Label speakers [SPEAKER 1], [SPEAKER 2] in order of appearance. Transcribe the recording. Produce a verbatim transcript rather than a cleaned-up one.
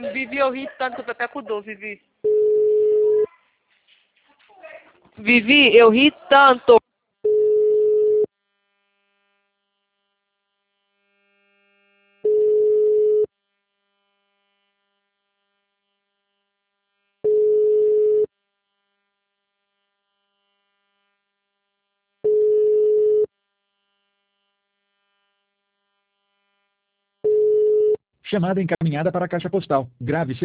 [SPEAKER 1] Vivi, eu ri tanto que até acordou, Vivi. Vivi, eu ri tanto.
[SPEAKER 2] Chamada encaminhada para a caixa postal. Grave